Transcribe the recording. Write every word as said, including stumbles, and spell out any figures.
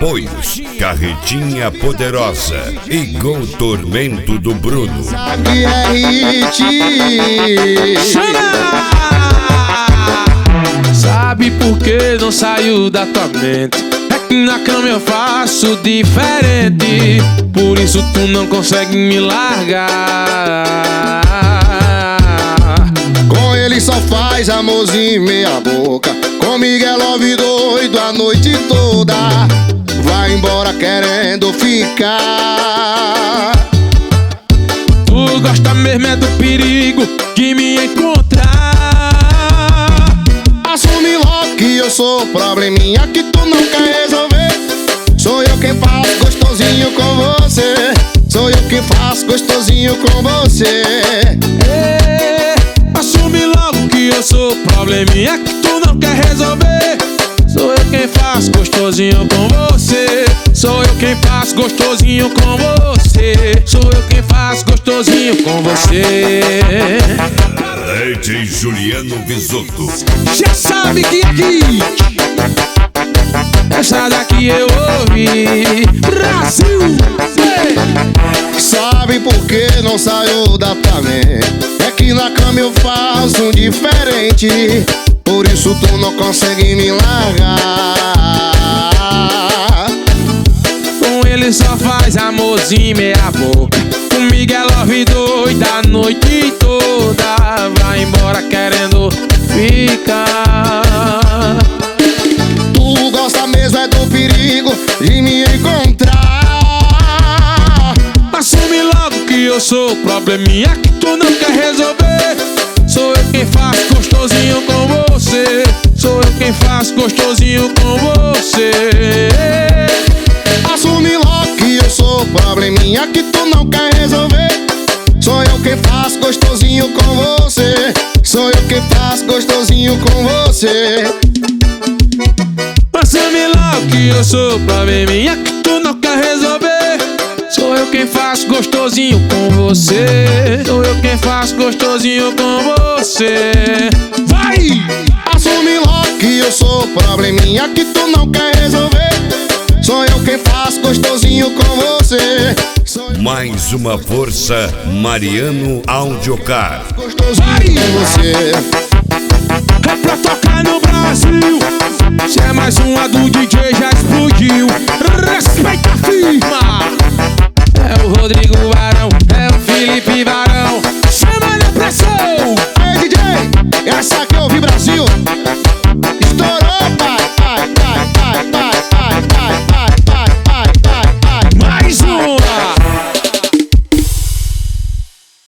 Apoios: Carretinha Poderosa e Gol Tormento do Bruno. Sabe é hit. Sabe por que não saiu da tua mente? É que na cama eu faço diferente, por isso tu não consegue me largar. Com ele só faz amorzinho meia boca, comigo é love doido a noite toda. Vai embora querendo ficar. Tu gosta mesmo é do perigo de me encontrar. Assume logo que eu sou probleminha que tu não quer resolver. Sou eu quem faço gostosinho com você. Sou eu quem faço gostosinho com você. É, assume logo que eu sou probleminha que tu não quer resolver. Sou eu quem faço gostosinho com você. Sou eu quem faço gostosinho com você. Sou eu quem faço gostosinho com você. D J Juliano Bisotto. Já sabe que aqui essa daqui eu ouvi. Brasil! Ei! Sabe por que não saiu da tua mente? É que na cama eu faço um diferente, por isso tu não consegue me largar. Com ele só faz amorzinho meia boca, comigo é love doida a noite toda. Vai embora querendo ficar. Tu gosta mesmo é do perigo de me encontrar. Assume logo que eu sou probleminha que tu não quer resolver. Sou eu quem faço gostosinho com você. Sou eu quem faço gostosinho com você. Assume logo que eu sou probleminha que tu não quer resolver. Sou eu quem faço gostosinho com você. Sou eu quem faço gostosinho com você. Assume logo que eu sou probleminha que tu não quer resolver. Sou eu quem faço gostosinho com você. Sou eu quem faço gostosinho com você. Vai! Assume logo que eu sou probleminha que tu não quer resolver. Sou eu quem faço gostosinho com você. Sou eu Mais uma força, Mariano Audiocar. gostosinho com você. É pra tocar no Brasil. Se é mais uma do D J já explodiu.